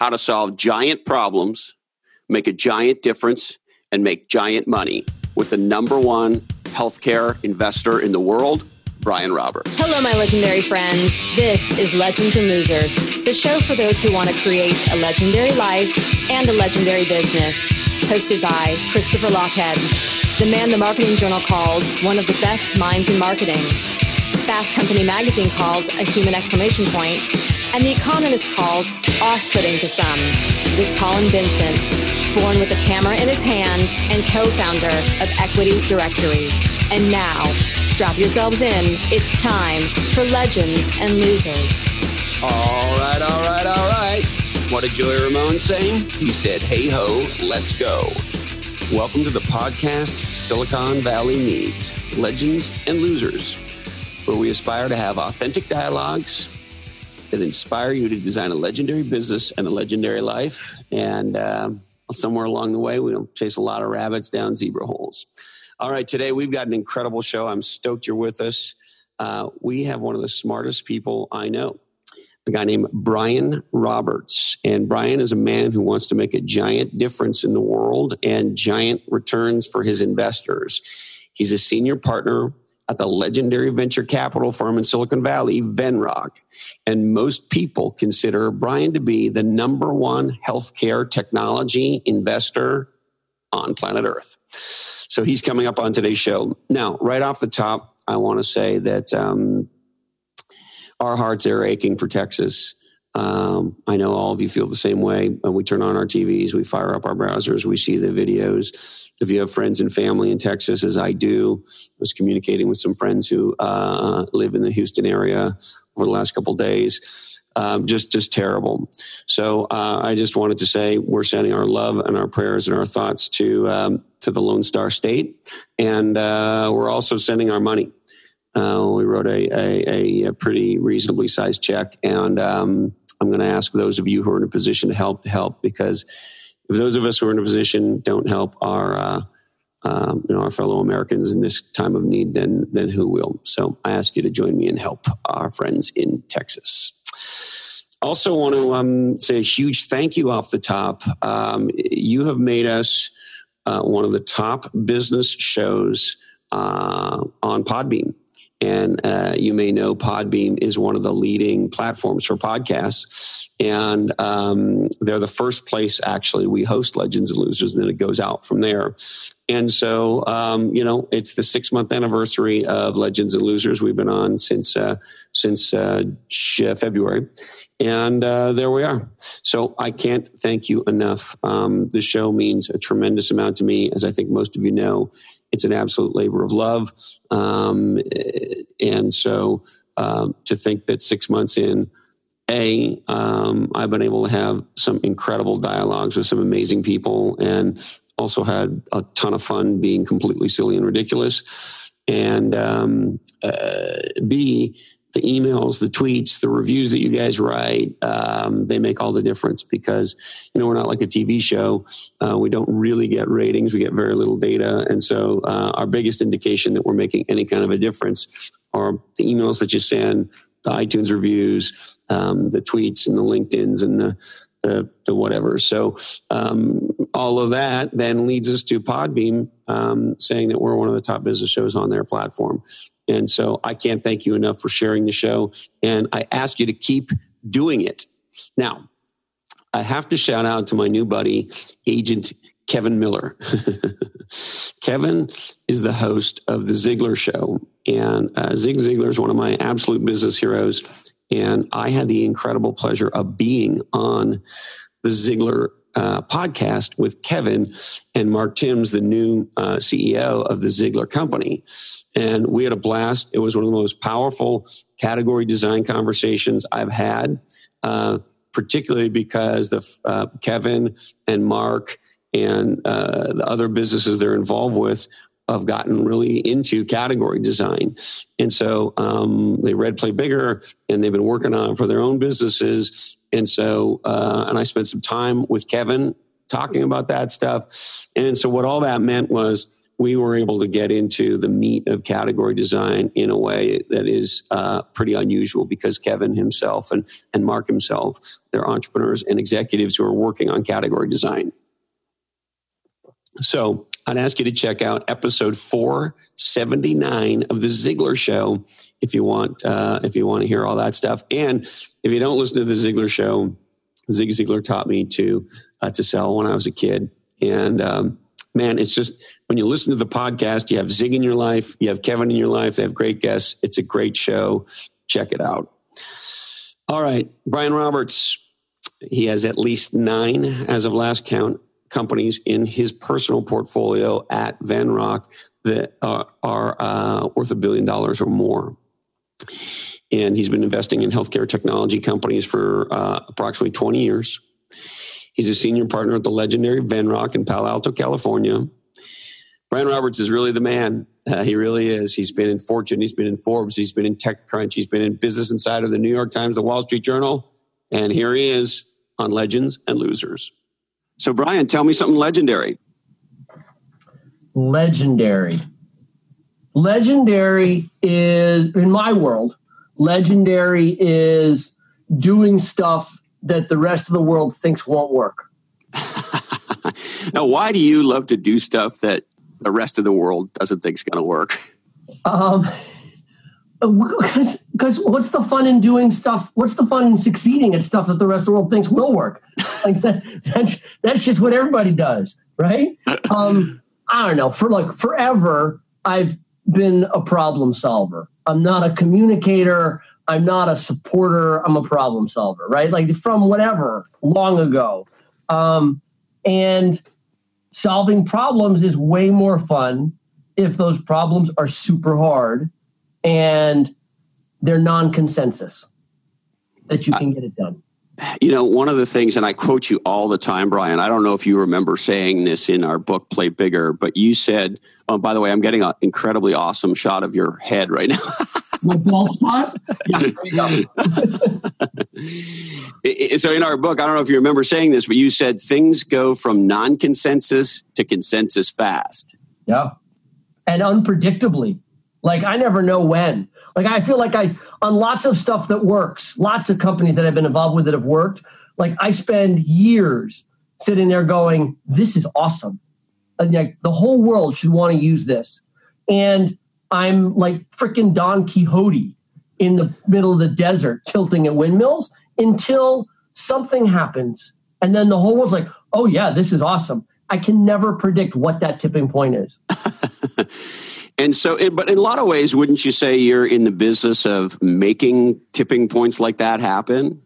how to solve giant problems, make a giant difference, and make giant money with the #1 healthcare investor in the world, Brian Roberts. Hello, my legendary friends. This is Legends and Losers, the show for those who want to create a legendary life and a legendary business. Hosted by Christopher Lochhead, the man the Marketing Journal calls one of the best minds in marketing. Fast Company magazine calls a human exclamation point, and The Economist calls off-putting to some, with Colin Vincent, born with a camera in his hand and co-founder of Equity Directory. And now, strap yourselves in. It's time for Legends and Losers. All right. What did Joey Ramone say? He said, hey ho, let's go. Welcome to the podcast Silicon Valley needs, Legends and Losers, where we aspire to have authentic dialogues that inspire you to design a legendary business and a legendary life. And somewhere along the way, we don't chase a lot of rabbits down zebra holes. All right, today we've got an incredible show. I'm stoked you're with us. We have one of the smartest people I know, a guy named Brian Roberts. And Brian is a man who wants to make a giant difference in the world and giant returns for his investors. He's a senior partner at the legendary venture capital firm in Silicon Valley, Venrock. And most people consider Brian to be the #1 healthcare technology investor on planet Earth. So he's coming up on today's show. Now, right off the top, I want to say that our hearts are aching for Texas. I know all of you feel the same way. When we turn on our TVs, we fire up our browsers, we see the videos. If you have friends and family in Texas, as I do, I was communicating with some friends who live in the Houston area over the last couple of days. Just terrible. So I just wanted to say we're sending our love and our prayers and our thoughts to the Lone Star State, and we're also sending our money. We wrote a pretty reasonably sized check, and I'm going to ask those of you who are in a position to help, because if those of us who are in a position don't help our fellow Americans in this time of need, then who will? So I ask you to join me and help our friends in Texas. Also want to say a huge thank you off the top. You have made us one of the top business shows on Podbean. And you may know Podbean is one of the leading platforms for podcasts. And they're the first place, actually, we host Legends and Losers, and then it goes out from there. And so, it's the 6-month anniversary of Legends and Losers. We've been on since February. And there we are. So I can't thank you enough. The show means a tremendous amount to me, as I think most of you know. It's an absolute labor of love. And so to think that 6 months in, I've been able to have some incredible dialogues with some amazing people, and also had a ton of fun being completely silly and ridiculous. And B, the emails, the tweets, the reviews that you guys write, they make all the difference, because, we're not like a TV show. We don't really get ratings. We get very little data. And so our biggest indication that we're making any kind of a difference are the emails that you send, the iTunes reviews, the tweets and the LinkedIn's and the whatever. So all of that then leads us to Podbean saying that we're one of the top business shows on their platform. And so I can't thank you enough for sharing the show. And I ask you to keep doing it. Now, I have to shout out to my new buddy, Agent Kevin Miller. Kevin is the host of The Ziglar Show. And Zig Ziglar is one of my absolute business heroes. And I had the incredible pleasure of being on the Ziglar podcast with Kevin and Mark Timms, the new CEO of the Ziglar Company. And we had a blast. It was one of the most powerful category design conversations I've had, particularly because Kevin and Mark and the other businesses they're involved with have gotten really into category design. And so they read Play Bigger, and they've been working on it for their own businesses. And so, and I spent some time with Kevin talking about that stuff. And so what all that meant was we were able to get into the meat of category design in a way that is pretty unusual, because Kevin himself and Mark himself, they're entrepreneurs and executives who are working on category design. So I'd ask you to check out episode 479 of The Ziglar Show if you want to hear all that stuff. And if you don't listen to The Ziglar Show, Zig Ziglar taught me to sell when I was a kid. And man, it's just, when you listen to the podcast, you have Zig in your life, you have Kevin in your life, they have great guests. It's a great show. Check it out. All right, Brian Roberts, he has at least 9, as of last count, companies in his personal portfolio at Venrock that are worth $1 billion or more. And he's been investing in healthcare technology companies for approximately 20 years. He's a senior partner at the legendary Venrock in Palo Alto, California. Brian Roberts is really the man. He really is. He's been in Fortune. He's been in Forbes. He's been in TechCrunch. He's been in Business Insider, the New York Times, the Wall Street Journal. And here he is on Legends and Losers. So, Brian, tell me something legendary. Legendary. Legendary is, in my world, legendary is doing stuff that the rest of the world thinks won't work. Now, why do you love to do stuff that the rest of the world doesn't think is going to work? Because what's the fun in doing stuff? What's the fun in succeeding at stuff that the rest of the world thinks will work? Like that's just what everybody does, right? I don't know. For forever, I've been a problem solver. I'm not a communicator. I'm not a supporter. I'm a problem solver, right? Like from whatever long ago. And solving problems is way more fun if those problems are super hard and they're non-consensus, that you can get it done. You know, one of the things, and I quote you all the time, Brian, I don't know if you remember saying this in our book, Play Bigger, but you said, oh, by the way, I'm getting an incredibly awesome shot of your head right now. My bald spot? Yeah, there you go. So in our book, I don't know if you remember saying this, but you said things go from non-consensus to consensus fast. Yeah. And unpredictably. Like, I never know when. Like, I feel like on lots of stuff that works, lots of companies that I've been involved with that have worked, like I spend years sitting there going, this is awesome. And like the whole world should want to use this. And I'm like freaking Don Quixote in the middle of the desert tilting at windmills until something happens. And then the whole world's like, oh yeah, this is awesome. I can never predict what that tipping point is. And so, but in a lot of ways, wouldn't you say you're in the business of making tipping points like that happen?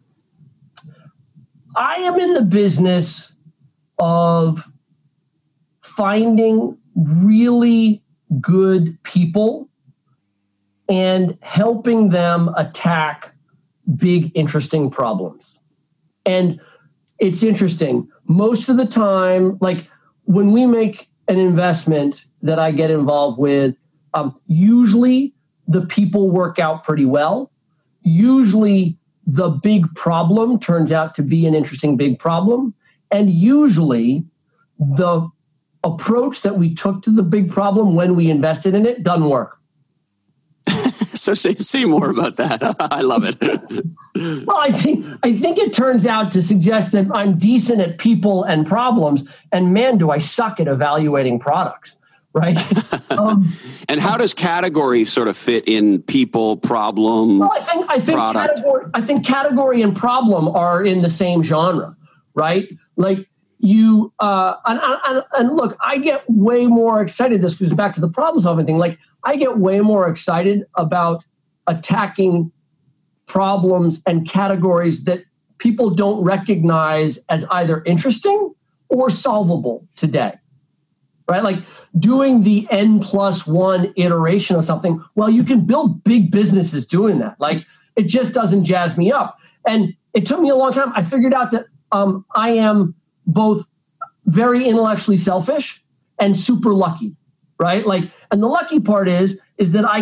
I am in the business of finding really good people and helping them attack big, interesting problems. And it's interesting. Most of the time, like when we make an investment that I get involved with, usually the people work out pretty well. Usually the big problem turns out to be an interesting big problem. And usually the approach that we took to the big problem when we invested in it doesn't work. So say more about that. I love it. Well, I think it turns out to suggest that I'm decent at people and problems, and man, do I suck at evaluating products, right? And how does category sort of fit in people, problem, well, I think category and problem are in the same genre, right? Like you and look, I get way more excited. This goes back to the problem solving thing. Like I get way more excited about attacking problems and categories that people don't recognize as either interesting or solvable today, right? Like doing the N+1 iteration of something. Well, you can build big businesses doing that. Like it just doesn't jazz me up. And it took me a long time. I figured out that I am both very intellectually selfish and super lucky, right? Like, and the lucky part is that I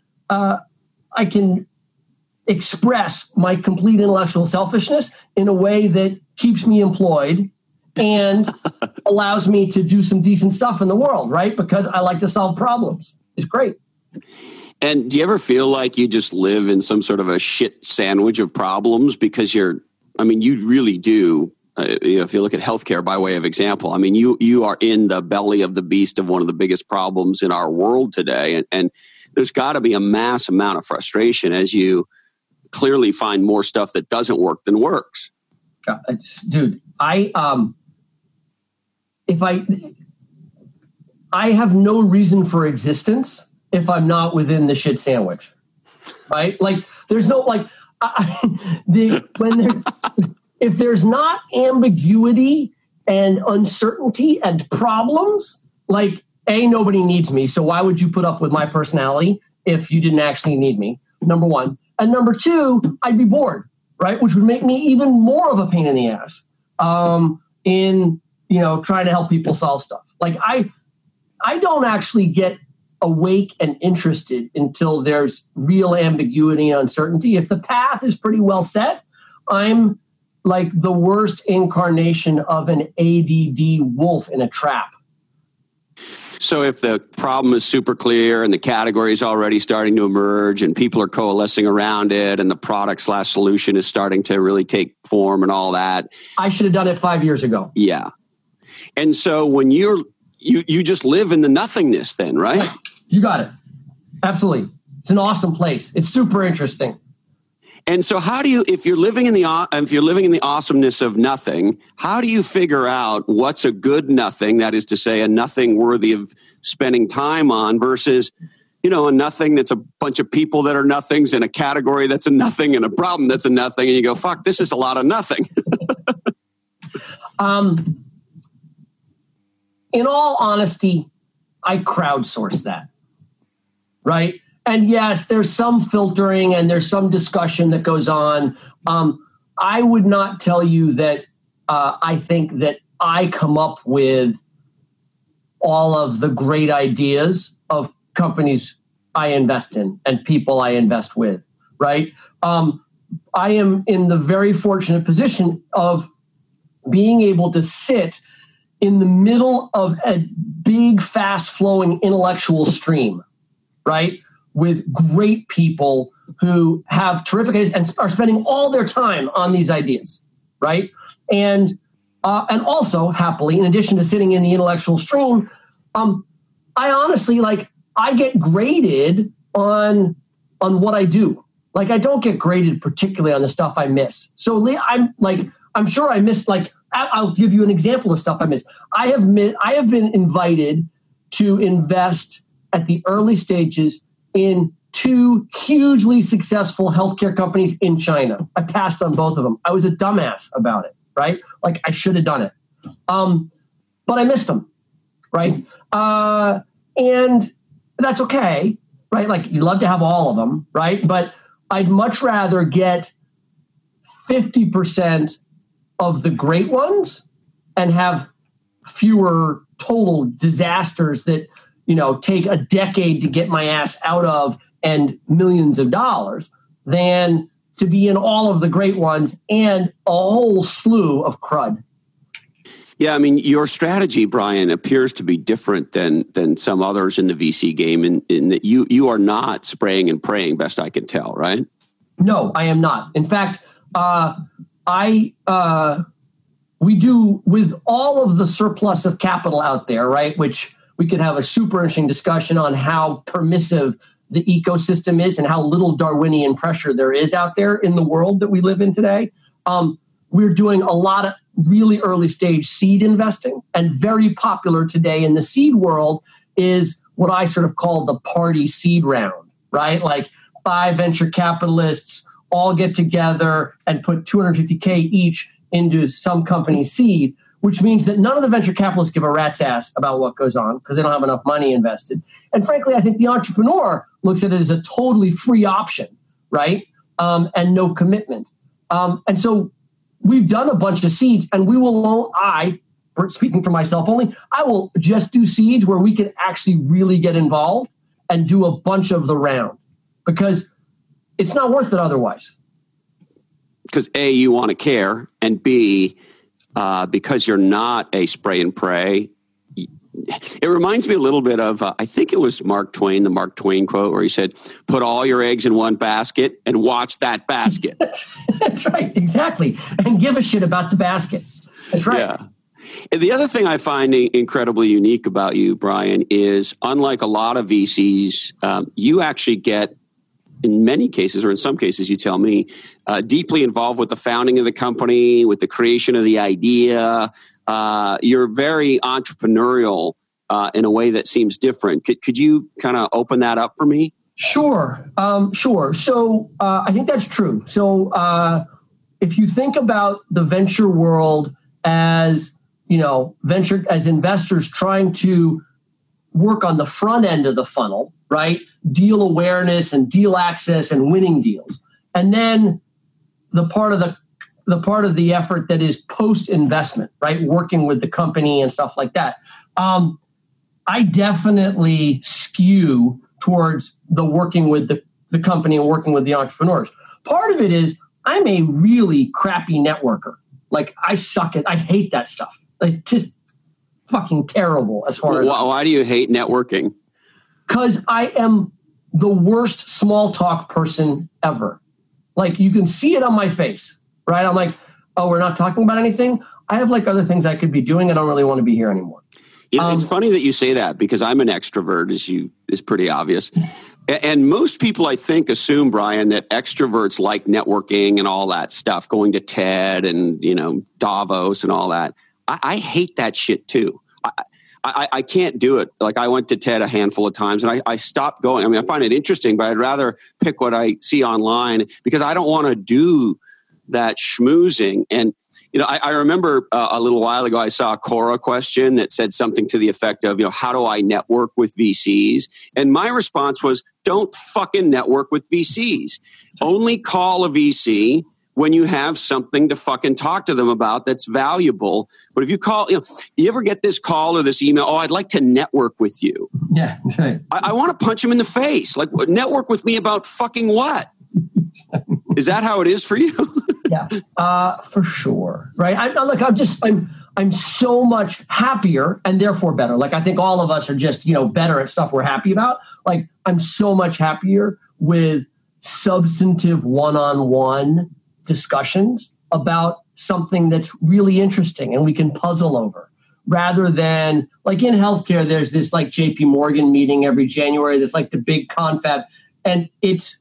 can express my complete intellectual selfishness in a way that keeps me employed and allows me to do some decent stuff in the world, right? Because I like to solve problems. It's great. And do you ever feel like you just live in some sort of a shit sandwich of problems? Because you really do. If you look at healthcare by way of example, I mean, you are in the belly of the beast of one of the biggest problems in our world today. And there's got to be a mass amount of frustration as you clearly find more stuff that doesn't work than works. Dude, I have no reason for existence if I'm not within the shit sandwich, right? Like, there's no if there's not ambiguity and uncertainty and problems, like, nobody needs me. So why would you put up with my personality if you didn't actually need me? Number one. And number two, I'd be bored, right? Which would make me even more of a pain in the ass in trying to help people solve stuff. Like, I don't actually get awake and interested until there's real ambiguity and uncertainty. If the path is pretty well set, I'm like the worst incarnation of an ADD wolf in a trap. So if the problem is super clear and the category is already starting to emerge and people are coalescing around it and the product/solution is starting to really take form and all that. I should have done it 5 years ago. Yeah. And so when you just live in the nothingness then, right? You got it. Absolutely. It's an awesome place. It's super interesting. And so if you're living in the awesomeness of nothing, how do you figure out what's a good nothing, that is to say a nothing worthy of spending time on, versus, a nothing that's a bunch of people that are nothings, and a category that's a nothing, and a problem that's a nothing, and you go, fuck, this is a lot of nothing. In all honesty, I crowdsource that, right? And yes, there's some filtering and there's some discussion that goes on. I would not tell you that I think that I come up with all of the great ideas of companies I invest in and people I invest with, right? I am in the very fortunate position of being able to sit in the middle of a big, fast-flowing intellectual stream, right? With great people who have terrific ideas and are spending all their time on these ideas, right? And also, happily, in addition to sitting in the intellectual stream, I honestly, I get graded on what I do. Like, I don't get graded particularly on the stuff I miss. So I'm sure I missed, I'll give you an example of stuff I missed. I have been invited to invest at the early stages in 2 hugely successful healthcare companies in China. I passed on both of them. I was a dumbass about it, right? Like, I should have done it. But I missed them, right? And that's okay, right? Like, you'd love to have all of them, right? But I'd much rather get 50% of the great ones and have fewer total disasters that take a decade to get my ass out of and millions of dollars, than to be in all of the great ones and a whole slew of crud. Yeah, I mean, your strategy, Brian, appears to be different than some others in the VC game in that you are not spraying and praying, best I can tell, right? No, I am not. In fact, we do, with all of the surplus of capital out there, right, which we could have a super interesting discussion on how permissive the ecosystem is and how little Darwinian pressure there is out there in the world that we live in today. We're doing a lot of really early stage seed investing, and very popular today in the seed world is what I sort of call the party seed round, right? Like 5 venture capitalists all get together and put $250K each into some company seed, which means that none of the venture capitalists give a rat's ass about what goes on because they don't have enough money invested. And frankly, I think the entrepreneur looks at it as a totally free option, right? And no commitment. And so we've done a bunch of seeds, and speaking for myself only, I will just do seeds where we can actually really get involved and do a bunch of the round, because it's not worth it otherwise. Because A, you want to care, and B, because you're not a spray and pray. It reminds me a little bit of, I think it was Mark Twain, the Mark Twain quote, where he said, put all your eggs in one basket and watch that basket. That's right. Exactly. And give a shit about the basket. That's right. Yeah. And the other thing I find incredibly unique about you, Brian, is unlike a lot of VCs, you actually get, in many cases, or in some cases, you tell me, deeply involved with the founding of the company, with the creation of the idea. You're very entrepreneurial in a way that seems different. Could you kind of open that up for me? Sure. So I think that's true. So if you think about the venture world as, venture as investors trying to work on the front end of the funnel, right? Deal awareness and deal access and winning deals. And then the part of the effort that is post-investment, right? Working with the company and stuff like that. I definitely skew towards the working with the company and working with the entrepreneurs. Part of it is I'm a really crappy networker. Like I suck at, I hate that stuff. Like just fucking terrible as far as. Why do you hate networking? Because I am the worst small talk person ever. Like you can see it on my face, right? I'm like, oh, we're not talking about anything. I have like other things I could be doing. I don't really want to be here anymore. It's funny that you say that because I'm an extrovert, is pretty obvious. And most people, I think, assume, Brian, that extroverts like networking and all that stuff, going to TED and, Davos and all that. I hate that shit too. I can't do it. Like I went to TED a handful of times and I stopped going. I mean, I find it interesting, but I'd rather pick what I see online because I don't want to do that schmoozing. And, I remember a little while ago, I saw a Quora question that said something to the effect of, how do I network with VCs? And my response was, don't fucking network with VCs. Only call a VC when you have something to fucking talk to them about that's valuable. But if you call, you ever get this call or this email, I'd like to network with you. Yeah, right. I want to punch him in the face. Like, network with me about fucking what? Is that how it is for you? Yeah, for sure. Right. I'm so much happier and therefore better. Like, I think all of us are just, better at stuff we're happy about. Like, I'm so much happier with substantive one-on-one discussions about something that's really interesting and we can puzzle over, rather than like in healthcare, there's this like JP Morgan meeting every January. That's like the big confab. And it's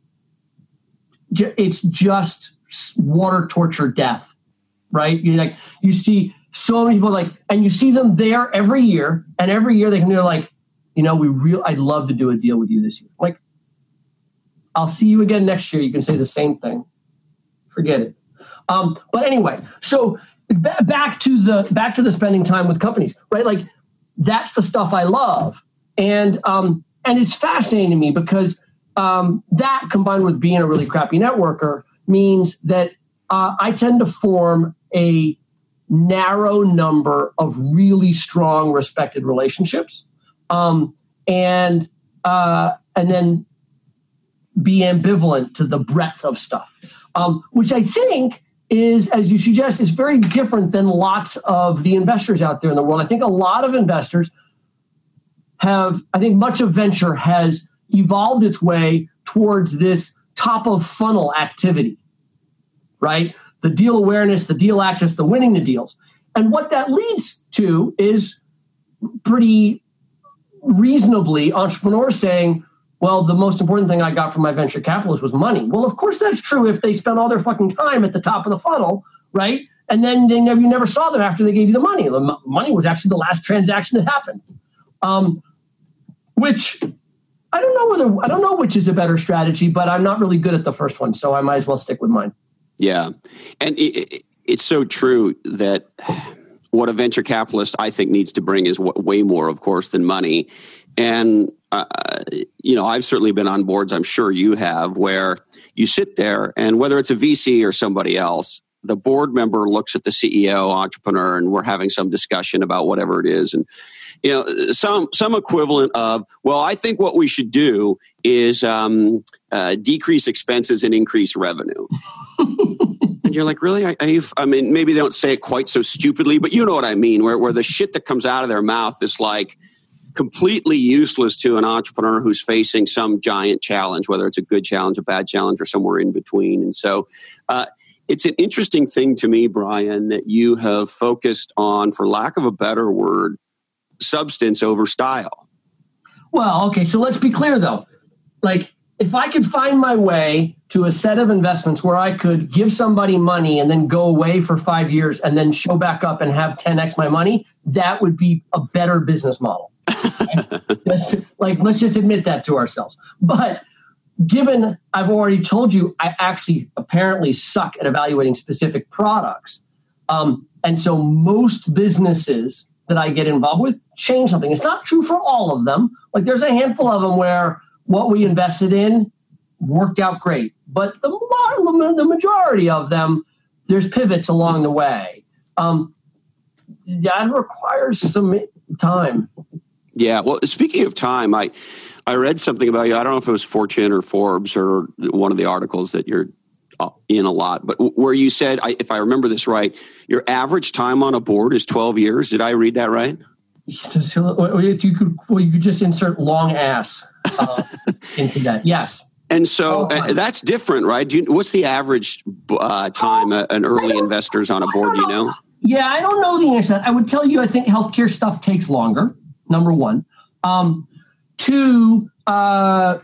just water torture death, right? You see so many people and you see them there every year, and every year they're like, I'd love to do a deal with you this year. Like, I'll see you again next year. You can say the same thing. Forget it. But anyway, so back to the spending time with companies, right? Like that's the stuff I love, and it's fascinating to me because that combined with being a really crappy networker means that I tend to form a narrow number of really strong, respected relationships, and then be ambivalent to the breadth of stuff, which I think is, as you suggest, is very different than lots of the investors out there in the world. I think a lot of investors much of venture has evolved its way towards this top of funnel activity, right? The deal awareness, the deal access, the winning the deals. And what that leads to is pretty reasonably entrepreneurs saying, well, the most important thing I got from my venture capitalist was money. Well, of course that's true if they spent all their fucking time at the top of the funnel, right? And then you never saw them after they gave you the money. The money was actually the last transaction that happened. Which I don't know which is a better strategy, but I'm not really good at the first one, so I might as well stick with mine. Yeah. And it's so true that what a venture capitalist, I think, needs to bring is way more, of course, than money. And, I've certainly been on boards, I'm sure you have, where you sit there and whether it's a VC or somebody else, the board member looks at the CEO, entrepreneur, and we're having some discussion about whatever it is. And, some equivalent of, well, I think what we should do is decrease expenses and increase revenue. And you're like, really? I mean, maybe they don't say it quite so stupidly, but you know what I mean, where the shit that comes out of their mouth is like completely useless to an entrepreneur who's facing some giant challenge, whether it's a good challenge, a bad challenge, or somewhere in between. And so it's an interesting thing to me, Brian, that you have focused on, for lack of a better word, substance over style. Well, okay, so let's be clear, though. Like, if I could find my way to a set of investments where I could give somebody money and then go away for 5 years and then show back up and have 10x my money, that would be a better business model. Let's just admit that to ourselves. But given I've already told you, I actually apparently suck at evaluating specific products. And so most businesses that I get involved with change something. It's not true for all of them. Like, there's a handful of them where what we invested in worked out great. But the majority of them, there's pivots along the way. That requires some time. Yeah. Well, speaking of time, I read something about you. I don't know if it was Fortune or Forbes or one of the articles that you're in a lot, but where you said, if I remember this right, your average time on a board is 12 years. Did I read that right? You could just insert long ass into that. Yes. And so that's different, right? What's the average time an early investor's on a board, do you know? Yeah, I don't know the answer to that. I would tell you, I think healthcare stuff takes longer, number one. Two, I'd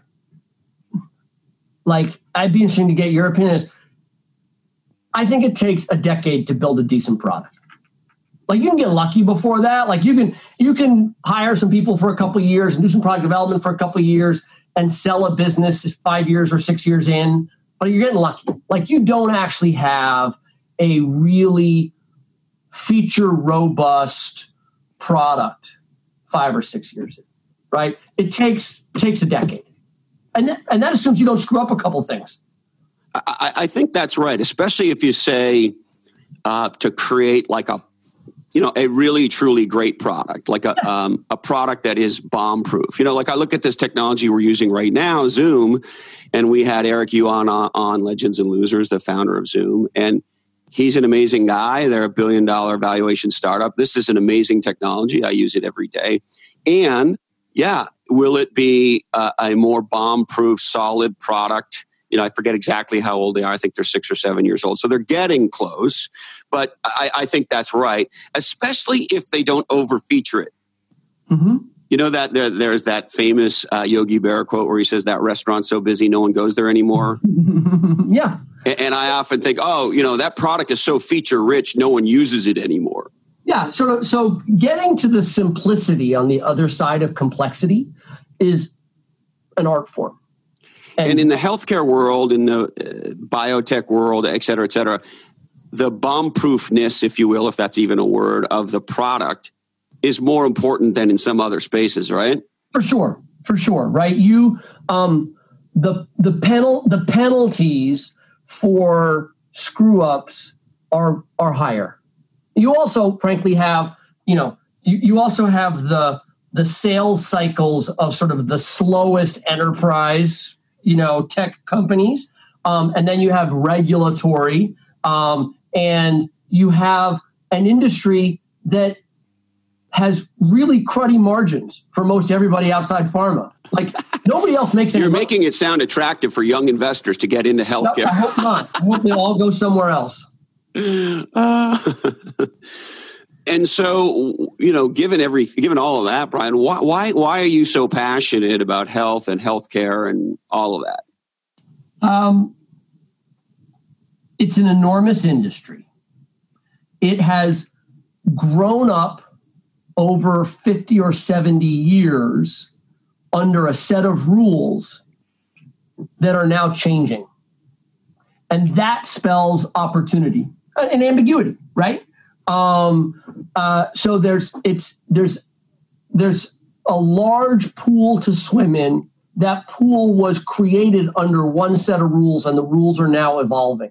be interested to get your opinion. I think it takes a decade to build a decent product. Like, you can get lucky before that. Like, you can hire some people for a couple of years and do some product development for a couple of years and sell a business 5 years or 6 years in, but you're getting lucky. Like, you don't actually have a really feature robust product 5 or 6 years in, right? It takes a decade. And that assumes you don't screw up a couple of things. I think that's right, especially if you say to create like a really truly great product, like a product that is bomb proof. Like, I look at this technology we're using right now, Zoom, and we had Eric Yuan on Legends and Losers, the founder of Zoom, and he's an amazing guy. They're a $1 billion valuation startup. This is an amazing technology. I use it every day. And yeah, will it be a more bomb-proof, solid product? I forget exactly how old they are. I think they're 6 or 7 years old. So they're getting close. But I think that's right, especially if they don't over-feature it. Mm-hmm. You know that there's that famous Yogi Berra quote where he says that restaurant's so busy no one goes there anymore. Yeah. And I often think, that product is so feature-rich, no one uses it anymore. Yeah, so getting to the simplicity on the other side of complexity is an art form. And in the healthcare world, in the biotech world, et cetera, the bomb-proofness, if you will, if that's even a word, of the product is more important than in some other spaces, right? For sure, right? You, the penalties for screw-ups are higher. You also, frankly, have, you also have the sales cycles of sort of the slowest enterprise, tech companies. And then you have regulatory, and you have an industry that has really cruddy margins for most everybody outside pharma. Like, nobody else makes it. You're making it sound attractive for young investors to get into healthcare. No, I hope not. I hope they all go somewhere else. And so, given all of that, Brian, why are you so passionate about health and healthcare and all of that? It's an enormous industry. It has grown up over 50 or 70 years under a set of rules that are now changing. And that spells opportunity and ambiguity, right? So there's a large pool to swim in. That pool was created under one set of rules, and the rules are now evolving.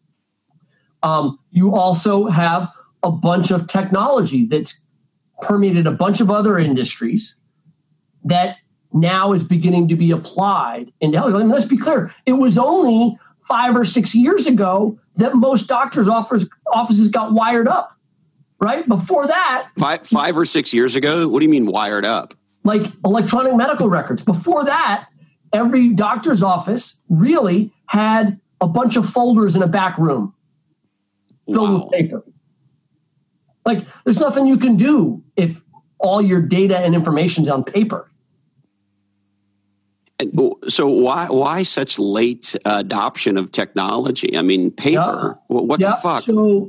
You also have a bunch of technology that's permeated a bunch of other industries that now is beginning to be applied into health. I mean, let's be clear. It was only 5 or 6 years ago that most doctors' offices got wired up, right? Before that... 5 or 6 years ago? What do you mean wired up? Like electronic medical records. Before that, every doctor's office really had a bunch of folders in a back room filled with paper. Like, there's nothing you can do if all your data and information's on paper. So why such late adoption of technology? I mean, paper. Yeah. What the fuck?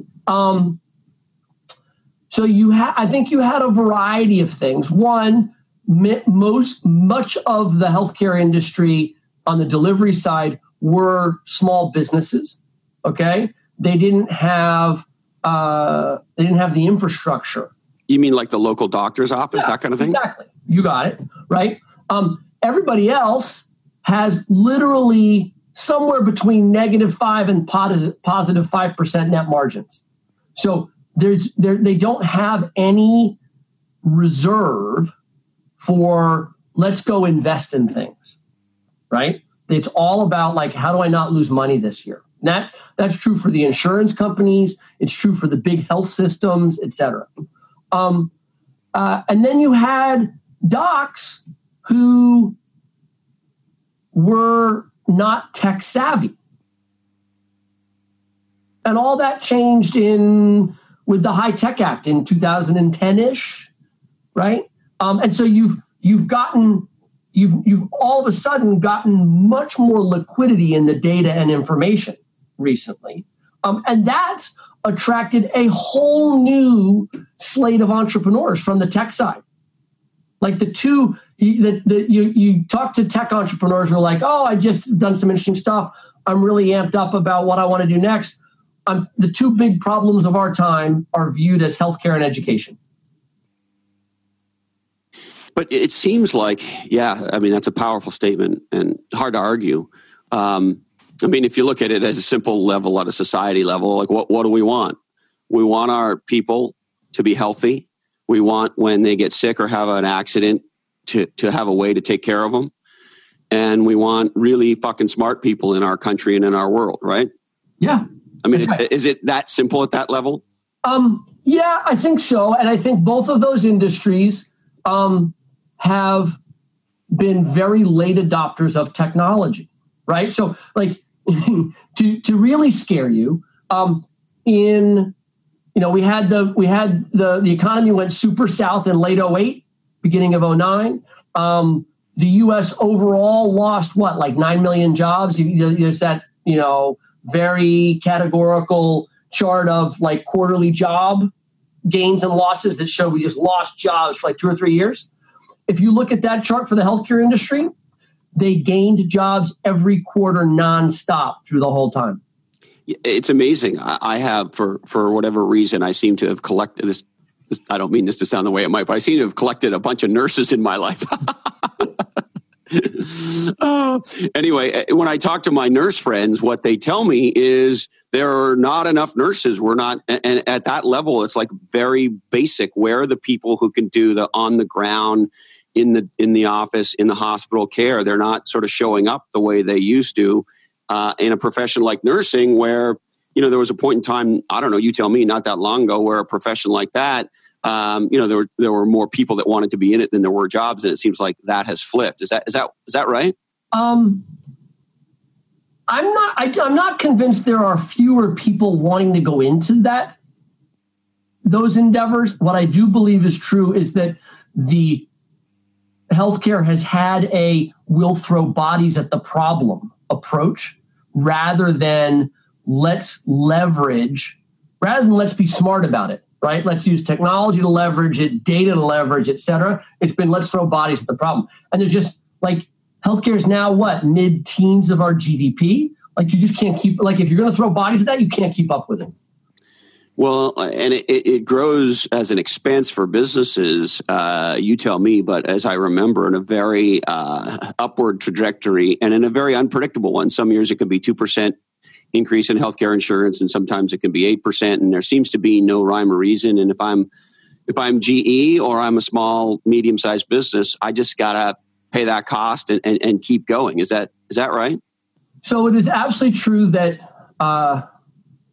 So I think you had a variety of things. One, much of the healthcare industry on the delivery side were small businesses. Okay, they didn't have the infrastructure. You mean like the local doctor's office, that kind of thing? Exactly. You got it, right? Everybody else has literally somewhere between -5 and positive 5% net margins. So they don't have any reserve for let's go invest in things, right? It's all about like, how do I not lose money this year? And that's true for the insurance companies. It's true for the big health systems, et cetera. And then you had docs who were not tech savvy. And all that changed with the High Tech Act in 2010-ish, right? And so you've all of a sudden gotten much more liquidity in the data and information recently. And that's attracted a whole new slate of entrepreneurs from the tech side. Like you talk to tech entrepreneurs who are like, oh, I just done some interesting stuff. I'm really amped up about what I want to do next. The two big problems of our time are viewed as healthcare and education. But it seems like, that's a powerful statement and hard to argue. If you look at it as a simple level, at a society level, like what do we want? We want our people to be healthy. We want when they get sick or have an accident to have a way to take care of them. And we want really fucking smart people in our country and in our world, right? Yeah. Right. Is it that simple at that level? Yeah, I think so. And I think both of those industries have been very late adopters of technology, right? So like to really scare you, we had the economy went super south in late 2008, beginning of 2009. The U.S. overall lost 9 million jobs. There's that, very categorical chart of like quarterly job gains and losses that show we just lost jobs for like 2 or 3 years. If you look at that chart for the healthcare industry, they gained jobs every quarter nonstop through the whole time. It's amazing. I have, for whatever reason, I seem to have collected this. I don't mean this to sound the way it might, but I seem to have collected a bunch of nurses in my life. Anyway, when I talk to my nurse friends, what they tell me is there are not enough nurses. We're not, and at that level, it's like very basic. Where are the people who can do the on the ground, in the office, in the hospital care? They're not sort of showing up the way they used to in a profession like nursing, where there was a point in time, I don't know, you tell me, not that long ago, where a profession like that, there were more people that wanted to be in it than there were jobs, and it seems like that has flipped. Is that right? I'm not convinced there are fewer people wanting to go into those endeavors. What I do believe is true is that the healthcare has had a we'll throw bodies at the problem approach rather than let's be smart about it. Right? Let's use technology to leverage it, data to leverage, et cetera. It's been let's throw bodies at the problem. And there's just like healthcare is now mid-teens of our GDP. Like you just can't keep, like if you're going to throw bodies at that, you can't keep up with it. Well, and it grows as an expense for businesses, you tell me, but as I remember, in a very upward trajectory and in a very unpredictable one. Some years it can be 2% increase in healthcare insurance, and sometimes it can be 8%, and there seems to be no rhyme or reason. And if I'm GE or I'm a small, medium-sized business, I just gotta pay that cost and keep going. Is that right? So it is absolutely true that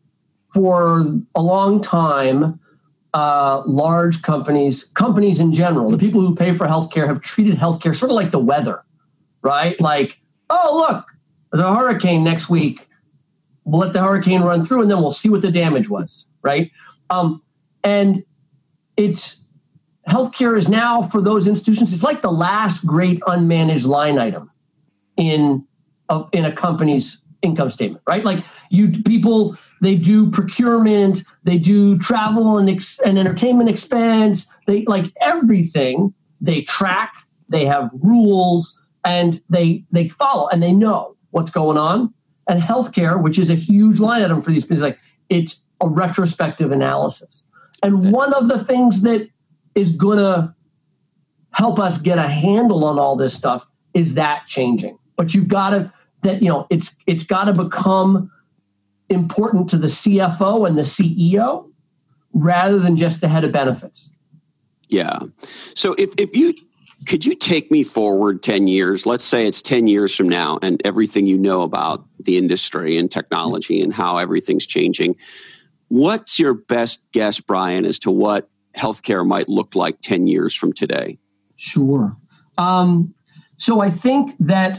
for a long time, large companies in general, the people who pay for healthcare have treated healthcare sort of like the weather, right? Like, oh, look, there's a hurricane next week. We'll let the hurricane run through and then we'll see what the damage was, right? And it's healthcare is now for those institutions, it's like the last great unmanaged line item in a company's income statement, right? Like people, they do procurement, they do travel and entertainment expense, they like everything they track, they have rules and they follow and they know what's going on. And healthcare, which is a huge line item for these things, like it's a retrospective analysis. And one of the things that is going to help us get a handle on all this stuff is that changing. But you've got to, it's got to become important to the CFO and the CEO rather than just the head of benefits. Yeah. So could you take me forward 10 years? Let's say it's 10 years from now and everything you know about the industry and technology and how everything's changing. What's your best guess, Brian, as to what healthcare might look like 10 years from today? Sure. So I think that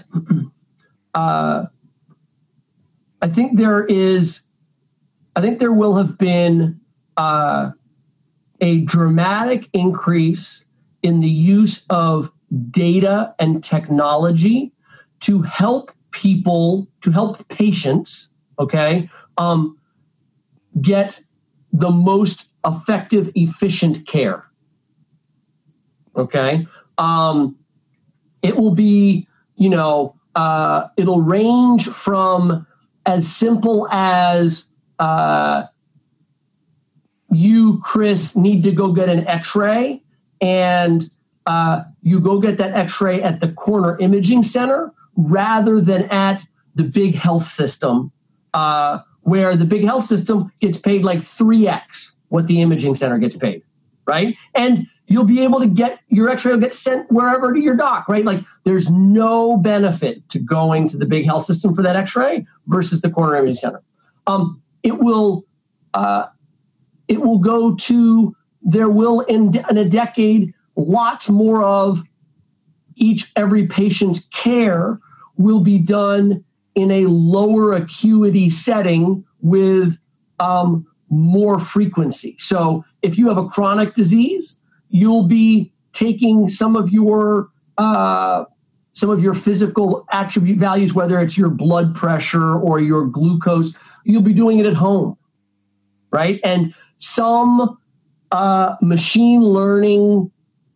I think there will have been a dramatic increase in the use of data and technology to help patients, get the most effective, efficient care. Okay. It will be, it'll range from as simple as you, Chris, need to go get an X-ray, and you go get that X-ray at the corner imaging center rather than at the big health system, where the big health system gets paid like 3x what the imaging center gets paid, right? And you'll be able to get your X-ray will get sent wherever to your doc, right? Like there's no benefit to going to the big health system for that X-ray versus the corner imaging center. It will go to, there will in a decade, lots more of every patient's care will be done in a lower acuity setting with more frequency. So if you have a chronic disease, you'll be taking some of your physical attribute values, whether it's your blood pressure or your glucose, you'll be doing it at home, right? And some machine learning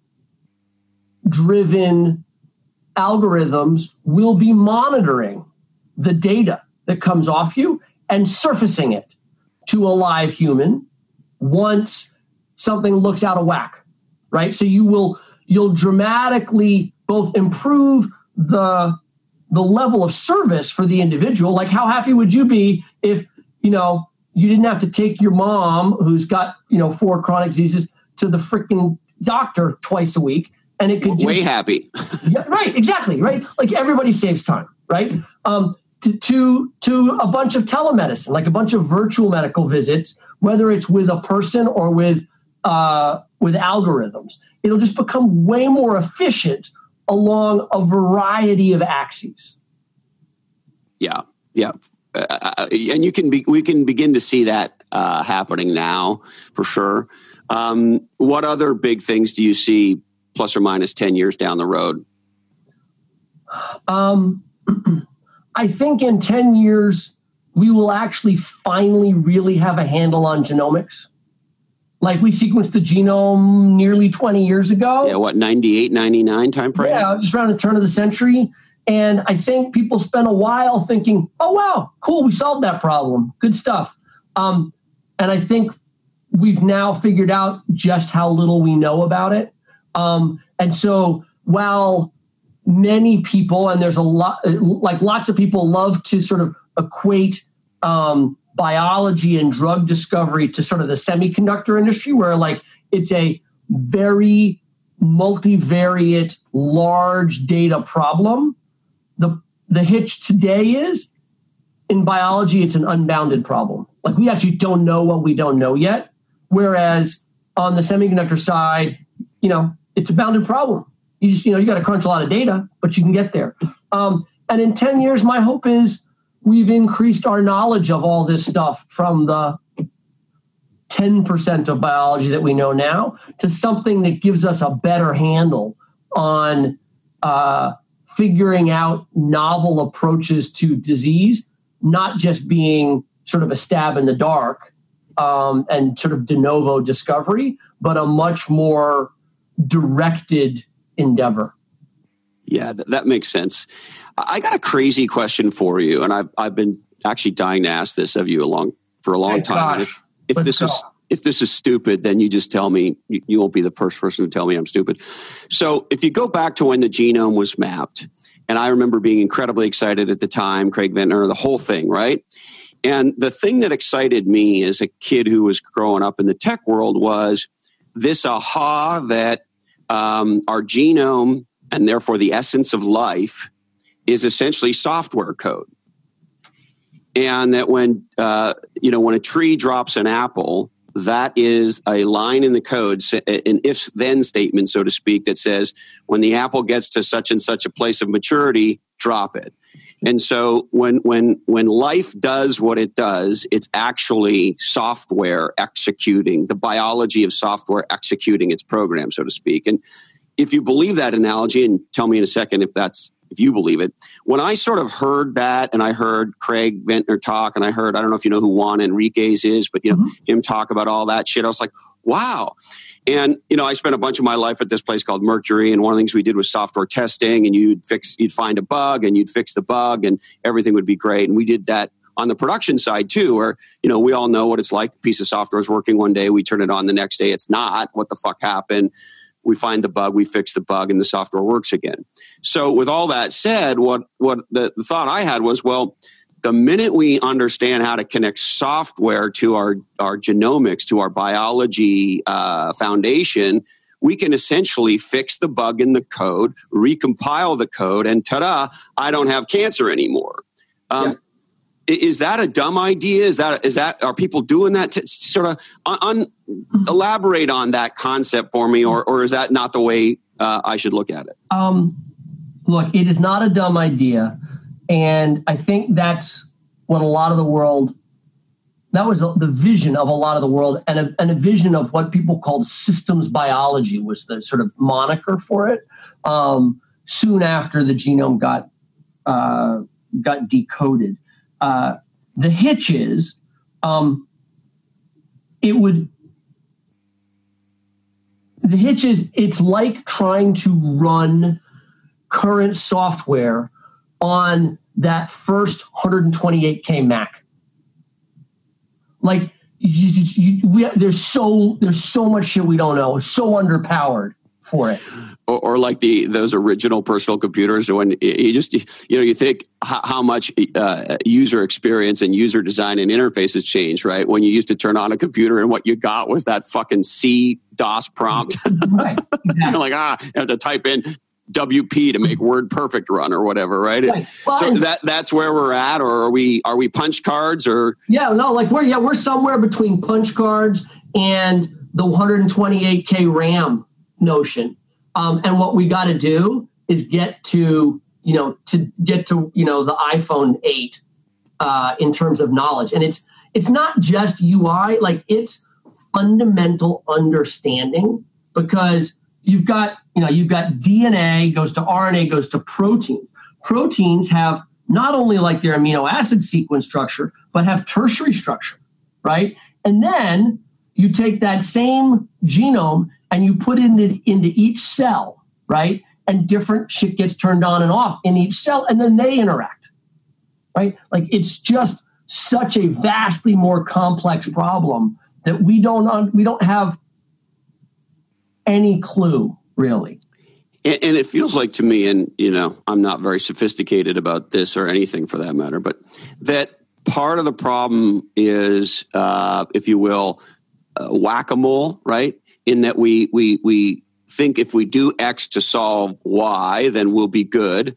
driven algorithms will be monitoring the data that comes off you and surfacing it to a live human once something looks out of whack, right? So you'll dramatically both improve the level of service for the individual. Like how happy would you be if, you didn't have to take your mom who's got, 4 chronic diseases to the freaking doctor twice a week, and it could way happy. Yeah, right. Exactly. Right. Like everybody saves time, right? To a bunch of telemedicine, like a bunch of virtual medical visits, whether it's with a person or with algorithms, it'll just become way more efficient along a variety of axes. Yeah. Yeah. And we can begin to see that happening now for sure. What other big things do you see plus or minus 10 years down the road? I think in 10 years, we will actually finally really have a handle on genomics. Like we sequenced the genome nearly 20 years ago. Yeah, 98, 99 time frame? Yeah, just around the turn of the century. And I think people spent a while thinking, oh, wow, cool, we solved that problem. Good stuff. And I think we've now figured out just how little we know about it. And so while many people, and there's a lot, like lots of people love to sort of equate biology and drug discovery to sort of the semiconductor industry, where like it's a very multivariate, large data problem. The hitch today is in biology, it's an unbounded problem. Like we actually don't know what we don't know yet. Whereas on the semiconductor side, it's a bounded problem. You got to crunch a lot of data, but you can get there. And in 10 years, my hope is we've increased our knowledge of all this stuff from the 10% of biology that we know now to something that gives us a better handle on figuring out novel approaches to disease, not just being sort of a stab in the dark and sort of de novo discovery, but a much more directed endeavor. Yeah, that makes sense. I got a crazy question for you, and I've been actually dying to ask this of you for a long time. If this is stupid, then you just tell me. You won't be the first person to tell me I'm stupid. So if you go back to when the genome was mapped, and I remember being incredibly excited at the time, Craig Ventner, the whole thing, right? And the thing that excited me as a kid who was growing up in the tech world was this aha that our genome, and therefore the essence of life, is essentially software code. And that when a tree drops an apple, that is a line in the code, an if-then statement, so to speak, that says when the apple gets to such and such a place of maturity, drop it. And so when life does what it does, it's actually software executing, the biology of software executing its program, so to speak. And if you believe that analogy, and tell me in a second if you believe it, when I sort of heard that, and I heard Craig Ventner talk, and I don't know if you know who Juan Enriquez is, but him talk about all that shit, I was like, wow. And I spent a bunch of my life at this place called Mercury, and one of the things we did was software testing, and you'd find a bug, and you'd fix the bug, and everything would be great. And we did that on the production side too, where we all know what it's like. A piece of software is working one day, we turn it on the next day, it's not. What the fuck happened? We find the bug, we fix the bug, and the software works again. So with all that said, what the thought I had was, well, the minute we understand how to connect software to our genomics, to our biology foundation, we can essentially fix the bug in the code, recompile the code, and ta-da, I don't have cancer anymore. Is that a dumb idea? Is that are people doing that? To sort of elaborate on that concept for me, or is that not the way I should look at it? Look, it is not a dumb idea, and I think that's what a lot of the world. That was the vision of a lot of the world, and a vision of what people called systems biology was the sort of moniker for it. Soon after the genome got decoded. The hitch is, it's like trying to run current software on that first 128K Mac. Like there's so much shit we don't know. It's so underpowered for it. Or like those original personal computers, when you think how much user experience and user design and interfaces changed, right? When you used to turn on a computer and what you got was that fucking C-DOS prompt. Right. Exactly. You're like, you have to type in WP to make WordPerfect run or whatever, right? Well, so that's where we're at, or are we punch cards or? Yeah, no, like we're somewhere between punch cards and the 128K RAM notion. And what we got to do is get to the iPhone 8 in terms of knowledge. And it's not just UI, like it's fundamental understanding, because you've got DNA goes to RNA, goes to proteins. Proteins have not only like their amino acid sequence structure, but have tertiary structure, right? And then you take that same genome and you put it into each cell, right? And different shit gets turned on and off in each cell, and then they interact, right? Like it's just such a vastly more complex problem that we don't have any clue, really. And it feels like to me, and I'm not very sophisticated about this or anything for that matter, but that part of the problem is, if you will, whack-a-mole, right? In that we think if we do X to solve Y, then we'll be good.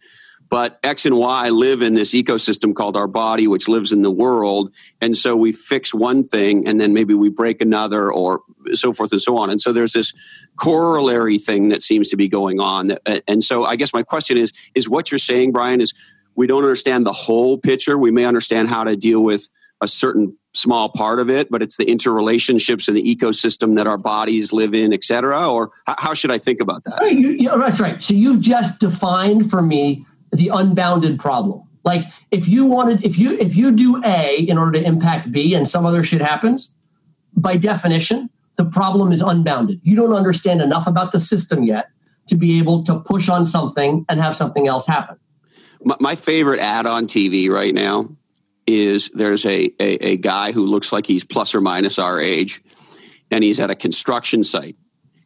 but X and Y live in this ecosystem called our body, which lives in the world. And so we fix one thing and then maybe we break another, or so forth and so on. And so there's this corollary thing that seems to be going on. And so I guess my question is what you're saying, Brian, is we don't understand the whole picture. We may understand how to deal with a certain small part of it, but it's the interrelationships and the ecosystem that our bodies live in, et cetera? Or how should I think about that? That's right. So you've just defined for me the unbounded problem. Like if you do A in order to impact B and some other shit happens, by definition, the problem is unbounded. You don't understand enough about the system yet to be able to push on something and have something else happen. My favorite ad on TV right now is there's a guy who looks like he's plus or minus our age, and he's at a construction site,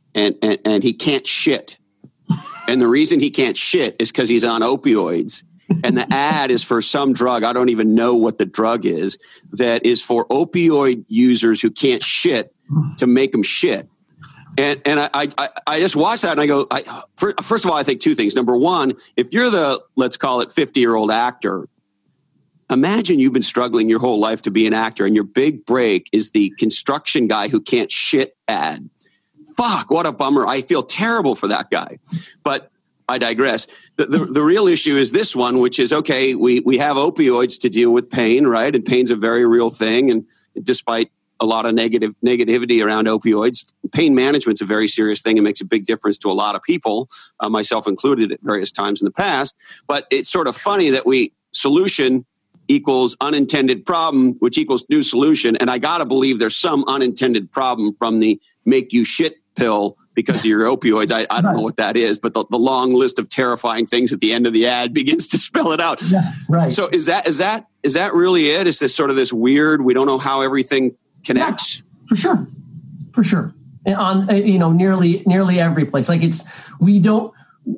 and he can't shit. And the reason he can't shit is because he's on opioids. And the ad is for some drug, I don't even know what the drug is, that is for opioid users who can't shit to make them shit. And I just watched that and I go, first of all, I think two things. Number one, if you're the, let's call it 50-year-old actor, imagine you've been struggling your whole life to be an actor and your big break is the construction guy who can't shit ad. Fuck, what a bummer. I feel terrible for that guy. But I digress. The real issue is this one, which is, okay, we have opioids to deal with pain, right? And pain's a very real thing. And despite a lot of negativity around opioids, pain management's a very serious thing and makes a big difference to a lot of people, myself included at various times in the past. But it's sort of funny that solution equals unintended problem, which equals new solution. And I got to believe there's some unintended problem from the make you shit pill because of your opioids. I don't know what that is, but the long list of terrifying things at the end of the ad begins to spell it out. Yeah, right. So is that really it? Is this sort of this weird, we don't know how everything connects? Yeah, for sure. On nearly every place. Like we don't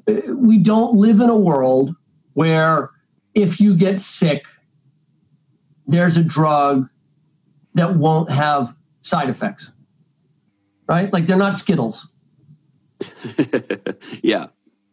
live in a world where if you get sick, there's a drug that won't have side effects, right? Like they're not Skittles. Yeah.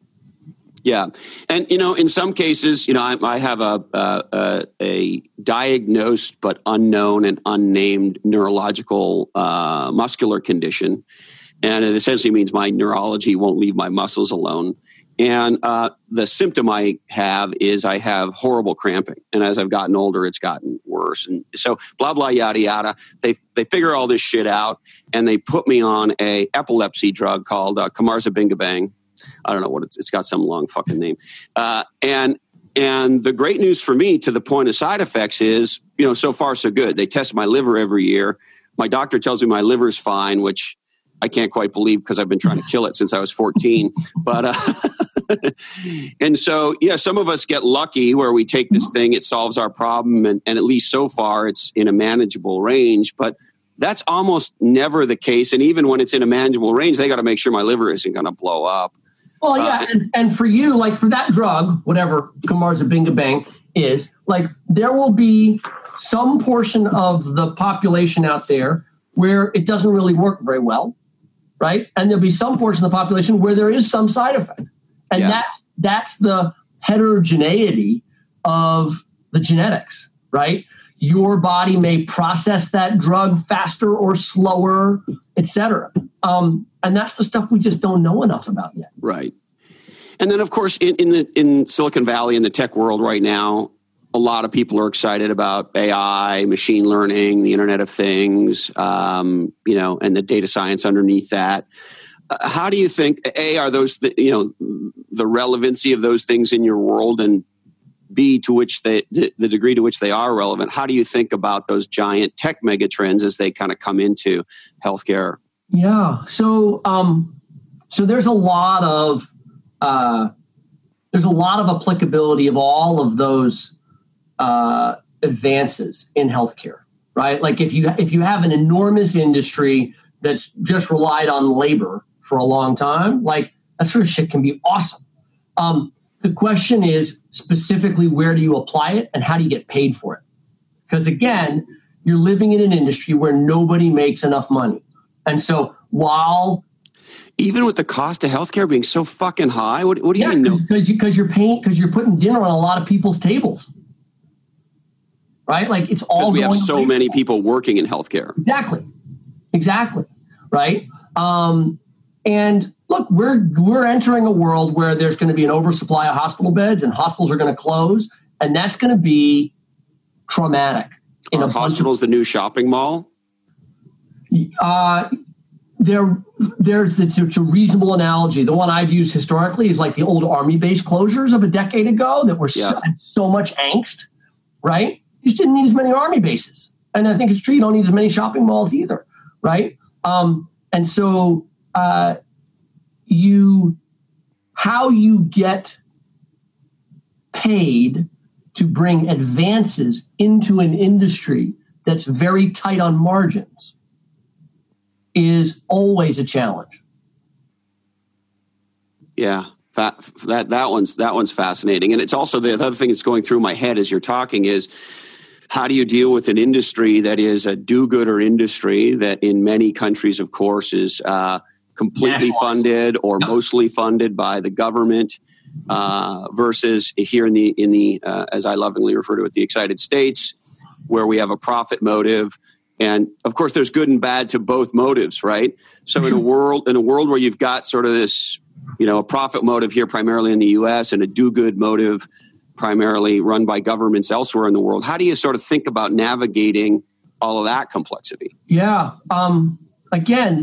And, in some cases, I have a diagnosed but unknown and unnamed neurological muscular condition. And it essentially means my neurology won't leave my muscles alone. And the symptom I have is I have horrible cramping. And as I've gotten older, it's gotten worse. And so blah, blah, yada, yada. They figure all this shit out and they put me on a epilepsy drug called Camarzabingabang. I don't know what it's got some long fucking name. And the great news for me to the point of side effects is, so far so good. They test my liver every year. My doctor tells me my liver's fine, which I can't quite believe because I've been trying to kill it since I was 14. But and so, some of us get lucky where we take this thing, it solves our problem. And at least so far, it's in a manageable range. But that's almost never the case. And even when it's in a manageable range, they got to make sure my liver isn't going to blow up. Well, yeah. And for you, like for that drug, whatever Camarzabingabang is, like there will be some portion of the population out there where it doesn't really work very well. Right. And there'll be some portion of the population where there is some side effect. And that's the heterogeneity of the genetics, right? Your body may process that drug faster or slower, et cetera. And that's the stuff we just don't know enough about yet. Right. And then, of course, in Silicon Valley, in the tech world right now, a lot of people are excited about AI, machine learning, the Internet of Things, and the data science underneath that. How do you think, A, are those, the relevancy of those things in your world, and B, to which the degree to which they are relevant? How do you think about those giant tech megatrends as they kind of come into healthcare? Yeah. So there's a lot of applicability of all of those advances in healthcare, right? Like if you have an enormous industry that's just relied on labor for a long time, like that sort of shit can be awesome. The question is specifically, where do you apply it and how do you get paid for it? Because again, you're living in an industry where nobody makes enough money. And so while Even with the cost of healthcare being so fucking high? What do you mean? Because you're putting dinner on a lot of people's tables. Right? Like it's all because we have so many people working in healthcare. Exactly. Right? And look, we're entering a world where there's going to be an oversupply of hospital beds and hospitals are going to close, and that's going to be traumatic. Are hospitals the new shopping mall? It's a reasonable analogy. The one I've used historically is like the old army base closures of a decade ago that were so much angst, right? You just didn't need as many army bases. And I think it's true. You don't need as many shopping malls either, right? And so how you get paid to bring advances into an industry that's very tight on margins is always a challenge. Yeah, that one's fascinating. And it's also the other thing that's going through my head as you're talking is, how do you deal with an industry that is a do-gooder industry that in many countries, of course, is completely funded or mostly funded by the government, versus here in the as I lovingly refer to it, the excited states, where we have a profit motive. And of course, there's good and bad to both motives, right? So in a world where you've got sort of this, a profit motive here primarily in the U.S. and a do-good motive primarily run by governments elsewhere in the world, how do you sort of think about navigating all of that complexity? Yeah. Again,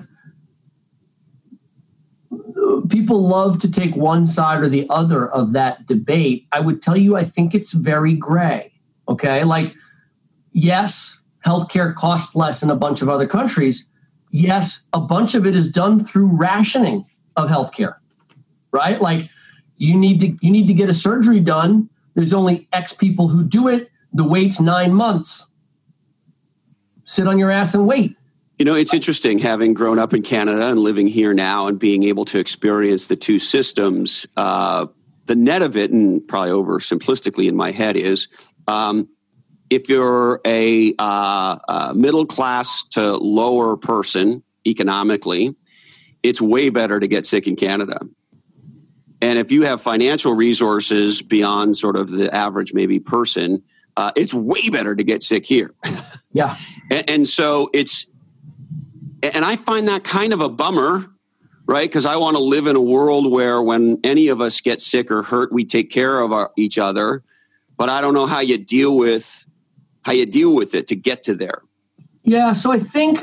people love to take one side or the other of that debate. I would tell you, I think it's very gray. Okay. Like, yes, healthcare costs less in a bunch of other countries. Yes, a bunch of it is done through rationing of healthcare, right? Like, you need to get a surgery done. There's only X people who do it. The wait's 9 months. Sit on your ass and wait. It's interesting having grown up in Canada and living here now and being able to experience the two systems. The net of it, and probably oversimplistically in my head, is if you're a middle class to lower person economically, it's way better to get sick in Canada. And if you have financial resources beyond sort of the average maybe person, it's way better to get sick here. Yeah. And so and I find that kind of a bummer, right? Because I want to live in a world where when any of us get sick or hurt, we take care of each other. But I don't know how you deal with it to get to there. Yeah. So I think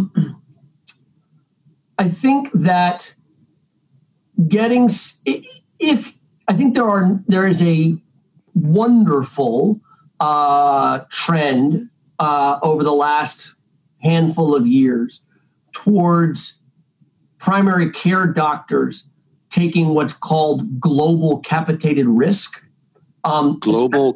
that there is a wonderful trend over the last handful of years towards primary care doctors taking what's called global capitated risk. Global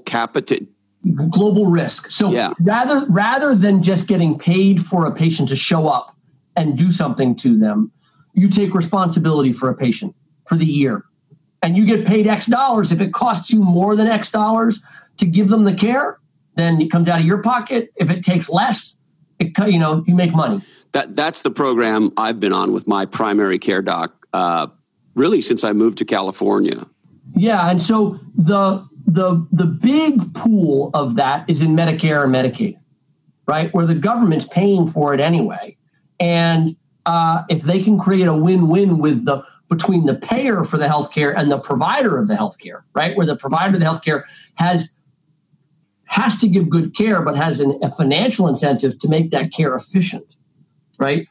risk. So rather than just getting paid for a patient to show up and do something to them, you take responsibility for a patient for the year. And you get paid X dollars. If it costs you more than X dollars to give them the care, then it comes out of your pocket. If it takes less, you make money. That's the program I've been on with my primary care doc, really since I moved to California. Yeah, and so the big pool of that is in Medicare and Medicaid, right, where the government's paying for it anyway. And if they can create a win-win between the payer for the healthcare and the provider of the healthcare, right, where the provider of the healthcare has to give good care, but has a financial incentive to make that care efficient, right?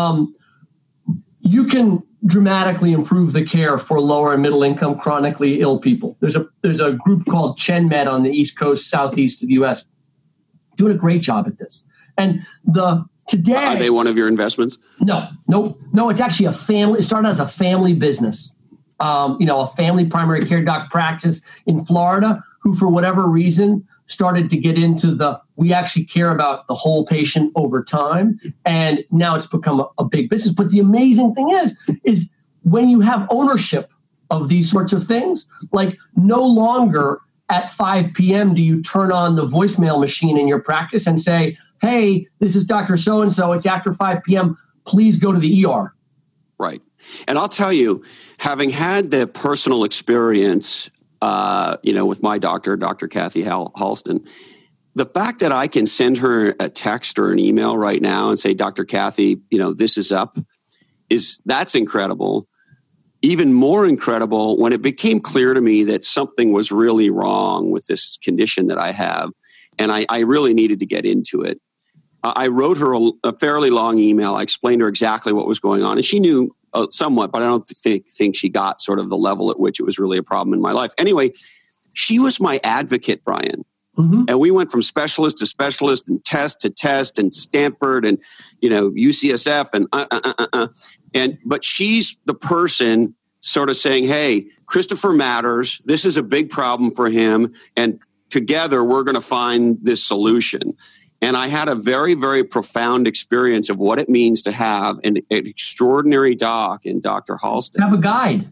You can dramatically improve the care for lower and middle income chronically ill people. There's a group called ChenMed on the East Coast, Southeast of the US, doing a great job at this. And today, are they one of your investments? No. It's actually a family. It started as a family business. A family primary care doc practice in Florida, who for whatever reason started to get into we actually care about the whole patient over time. And now it's become a big business. But the amazing thing is when you have ownership of these sorts of things, like no longer at 5 p.m. do you turn on the voicemail machine in your practice and say, hey, this is Dr. So-and-so. It's after 5 p.m. Please go to the ER. Right. And I'll tell you, having had the personal experience, with my doctor, Dr. Kathy Halston, the fact that I can send her a text or an email right now and say, Dr. Kathy, this is up, that's incredible. Even more incredible when it became clear to me that something was really wrong with this condition that I have. And I really needed to get into it. I wrote her a fairly long email. I explained to her exactly what was going on. And she knew somewhat, but I don't think she got sort of the level at which it was really a problem in my life. Anyway, she was my advocate, Brian. Mm-hmm. And we went from specialist to specialist and test to test and Stanford and, UCSF but she's the person sort of saying, hey, Christopher matters. This is a big problem for him. And together we're going to find this solution. And I had a very, very profound experience of what it means to have an extraordinary doc in Dr. Halston. Have a guide.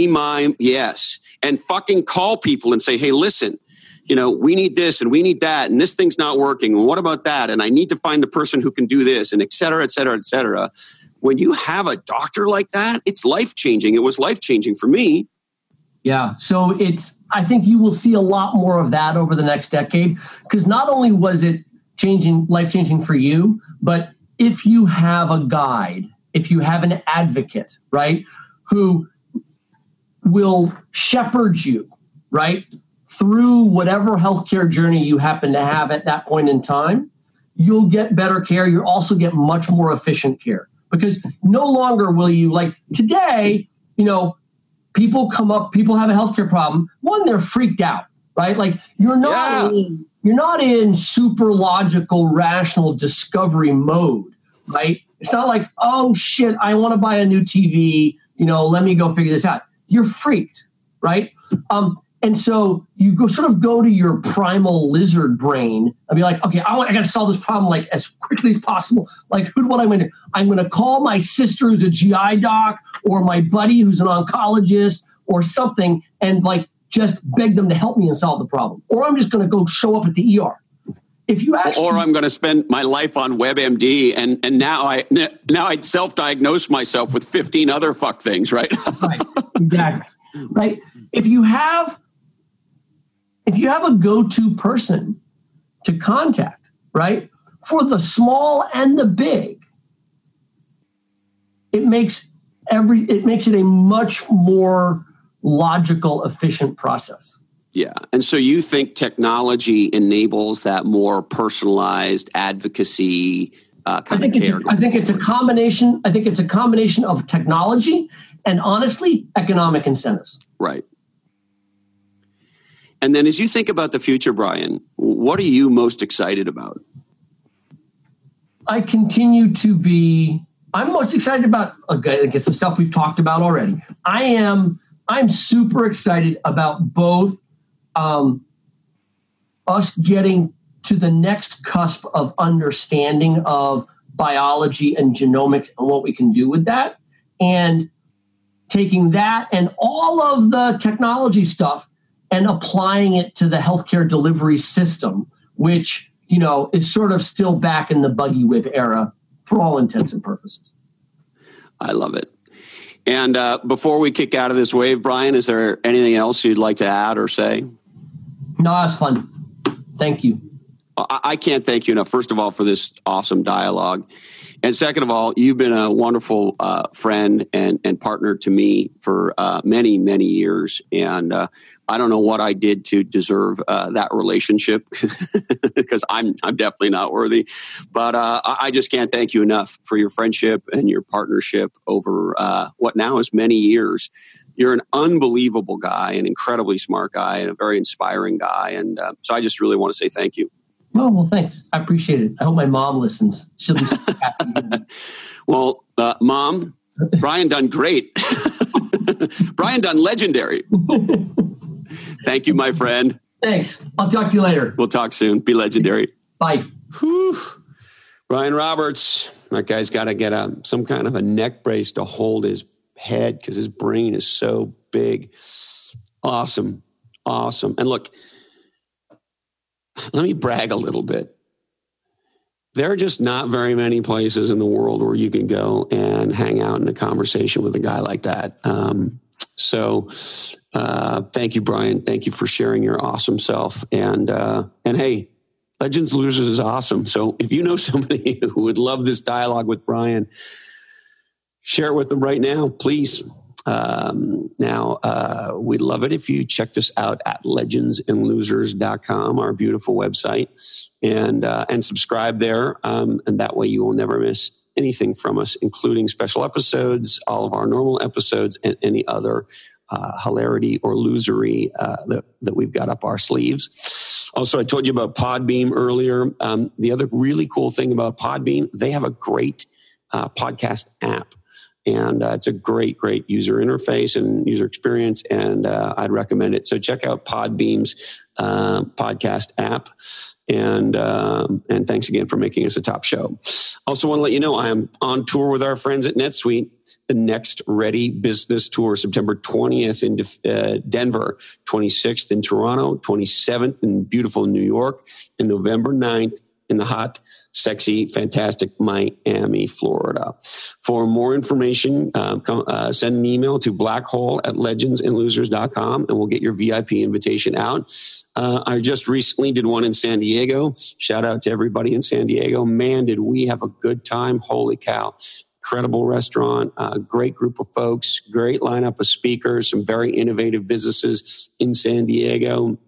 Yes. And fucking call people and say, hey, listen, we need this and we need that. And this thing's not working. And what about that? And I need to find the person who can do this and et cetera, et cetera, et cetera. When you have a doctor like that, it's life-changing. It was life-changing for me. Yeah. So I think you will see a lot more of that over the next decade, because not only was it life-changing for you, but if you have a guide, if you have an advocate, right, who will shepherd you, right, through whatever healthcare journey you happen to have at that point in time, you'll get better care. You'll also get much more efficient care, because no longer will you, like today, people have a healthcare problem. One, they're freaked out, right? Like you're not in super logical, rational discovery mode, right? It's not like, oh shit, I want to buy a new TV, let me go figure this out. You're freaked, right? And so you go to your primal lizard brain and be like, okay, I got to solve this problem like as quickly as possible. Like, what am I going to do? I'm going to call my sister who's a GI doc, or my buddy who's an oncologist or something, and like just beg them to help me and solve the problem. Or I'm just going to go show up at the ER. Or I'm going to spend my life on WebMD, and now I self-diagnose myself with 15 other fuck things, right? Right, exactly. Right. If you have a go-to person to contact, right, for the small and the big, it makes it a much more logical, efficient process. Yeah. And so you think technology enables that more personalized advocacy kind of care? I think it's a combination. I think it's a combination of technology and, honestly, economic incentives. Right. And then as you think about the future, Brian, what are you most excited about? I'm most excited about, I guess, the stuff we've talked about already. I'm super excited about both us getting to the next cusp of understanding of biology and genomics and what we can do with that, and taking that and all of the technology stuff and applying it to the healthcare delivery system, which, is sort of still back in the buggy whip era for all intents and purposes. I love it. And before we kick out of this wave, Brian, is there anything else you'd like to add or say? No, it's fun. Thank you. I can't thank you enough, first of all, for this awesome dialogue. And second of all, you've been a wonderful friend and partner to me for many, many years. And I don't know what I did to deserve that relationship, because I'm definitely not worthy. But I just can't thank you enough for your friendship and your partnership over what now is many years. You're an unbelievable guy, an incredibly smart guy, and a very inspiring guy. And so I just really want to say thank you. Oh, well, thanks. I appreciate it. I hope my mom listens. She'll be so happy. Well, Mom, Brian done great. Brian done legendary. Thank you, my friend. Thanks. I'll talk to you later. We'll talk soon. Be legendary. Bye. Whew. Brian Roberts. That guy's got to get some kind of a neck brace to hold his head because his brain is so big. Awesome. And look, let me brag a little bit. there are just not very many places in the world where you can go and hang out in a conversation with a guy like that. So thank you, Brian. Thank you for sharing your awesome self. And hey, Legends Losers is awesome. So if you know somebody who would love this dialogue with Brian, share it with them right now, please. We'd love it if you checked us out at legendsandlosers.com, our beautiful website, and subscribe there. And that way you will never miss anything from us, including special episodes, all of our normal episodes, and any other hilarity or losery that we've got up our sleeves. Also, I told you about Podbeam earlier. The other really cool thing about Podbeam, they have a great podcast app. And it's a great, great user interface and user experience, and I'd recommend it. So check out Podbeam's podcast app, and thanks again for making us a top show. Also want to let you know I am on tour with our friends at NetSuite, the Next Ready Business Tour, September 20th in Denver, 26th in Toronto, 27th in beautiful New York, and November 9th in the hot, sexy, fantastic Miami, Florida. For more information, send an email to blackhole@legendsandlosers.com and we'll get your VIP invitation out. I just recently did one in San Diego. Shout out to everybody in San Diego. Man, did we have a good time. Holy cow. Incredible restaurant, great group of folks, great lineup of speakers, some very innovative businesses in San Diego.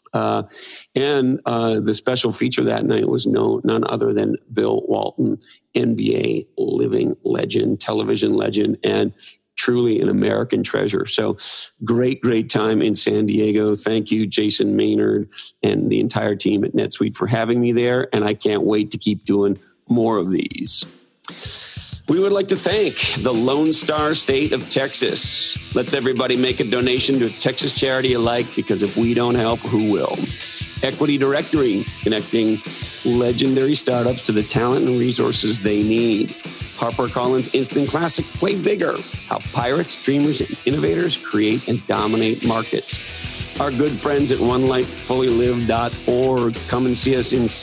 And the special feature that night was none other than Bill Walton, NBA living legend, television legend, and truly an American treasure. So great, great time in San Diego. Thank you, Jason Maynard and the entire team at NetSuite for having me there. And I can't wait to keep doing more of these. We would like to thank the Lone Star State of Texas. Let's everybody make a donation to a Texas charity alike, because if we don't help, who will? Equity Directory, connecting legendary startups to the talent and resources they need. HarperCollins Instant Classic, Play Bigger, how pirates, dreamers, and innovators create and dominate markets. Our good friends at OneLifeFullyLive.org. Come and see us in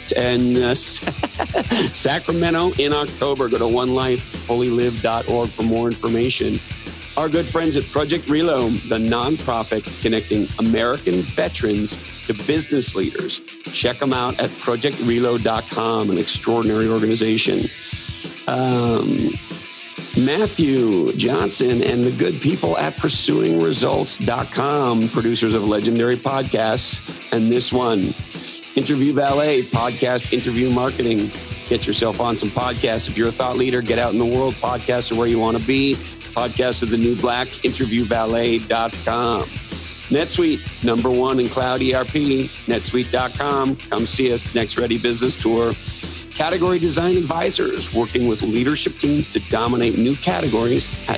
Sacramento in October. Go to OneLifeFullyLive.org for more information. Our good friends at Project Reload, the nonprofit connecting American veterans to business leaders. Check them out at ProjectReload.com, an extraordinary organization. Matthew Johnson and the good people at PursuingResults.com, producers of legendary podcasts, and this one, Interview Valet, podcast interview marketing. Get yourself on some podcasts. If you're a thought leader, get out in the world. Podcasts are where you want to be. Podcasts are the new black. InterviewValet.com. NetSuite, #1 in cloud ERP. NetSuite.com. Come see us. Next Ready Business Tour. Category Design Advisors, working with leadership teams to dominate new categories at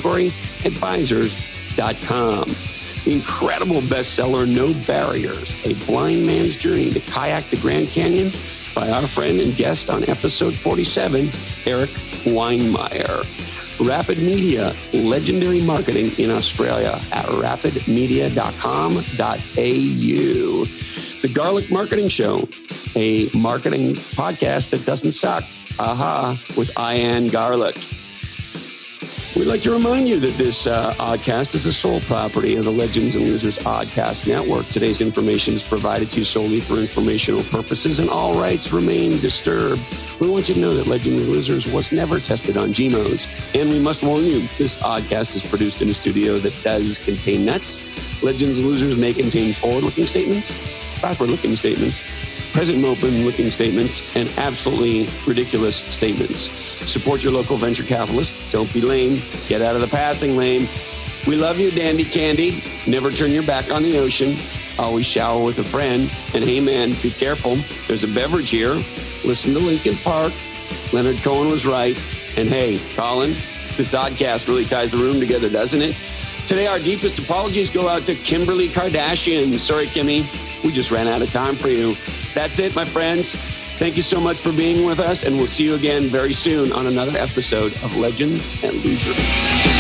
categoryadvisors.com. The incredible bestseller, No Barriers, A Blind Man's Journey to Kayak the Grand Canyon, by our friend and guest on episode 47, Eric Weinmeier. Rapid Media, legendary marketing in Australia at rapidmedia.com.au. The Garlic Marketing Show, a marketing podcast that doesn't suck. Aha, with Ian Garlic. We'd like to remind you that this oddcast is the sole property of the Legends and Losers Oddcast Network. Today's information is provided to you solely for informational purposes, and all rights remain disturbed. We want you to know that Legends and Losers was never tested on GMOs, and we must warn you, this oddcast is produced in a studio that does contain nuts. Legends and Losers may contain forward-looking statements, backward-looking statements, present-moment-looking statements, and absolutely ridiculous statements. Support your local venture capitalist. Don't be lame. Get out of the passing lane. We love you, Dandy Candy. Never turn your back on the ocean. Always shower with a friend. And hey, man, be careful. There's a beverage here. Listen to Linkin Park. Leonard Cohen was right. And hey, Colin, this oddcast really ties the room together, doesn't it? Today, our deepest apologies go out to Kimberly Kardashian. Sorry, Kimmy. We just ran out of time for you. That's it, my friends. Thank you so much for being with us, and we'll see you again very soon on another episode of Legends and Losers.